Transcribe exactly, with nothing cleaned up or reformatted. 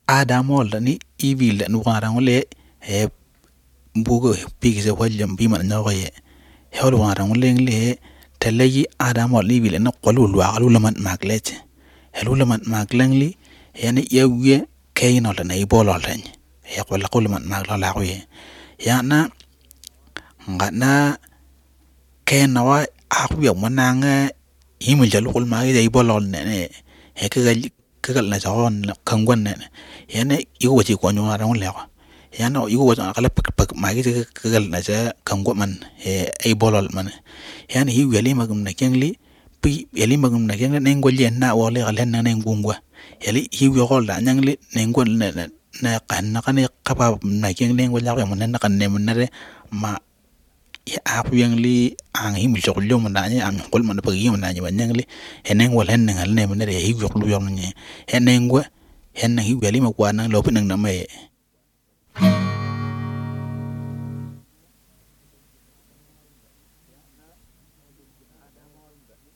adamol ni ibil nu warangule he bugo pigise waljam bi man nyoye hewlo warangule ngle talayi adamol ni bil na qolu lu aqlu laman maglete helu laman maglangli yani yawiye kayno la nay bolol tan he qol qul man magla la qiye yana ngana kayno wa aqwiya mananga himul jalu qul ma ay bolol ne he kagal kagal na jawan kangwan ne yana igo wati ko nyu warangule yana igo wati qala pak pak magi kagal na ja kangwa man he ay bolol man yani hi weli magum na kengli pi yeli magum na kengli nengol yenna wala galen na nengungwa yeli hi wi gol da nyangli nengol na na kan na kan qaba na kengli nengol ya man na kan ne man re ma ya apu yang li ang hi mi jokul yo man na nya am kol man pa gi man na nya nyangli he nengol hen ngal ne man re hi jokul yo ne he nengwa hen hi weli magwa na lo pe nang na me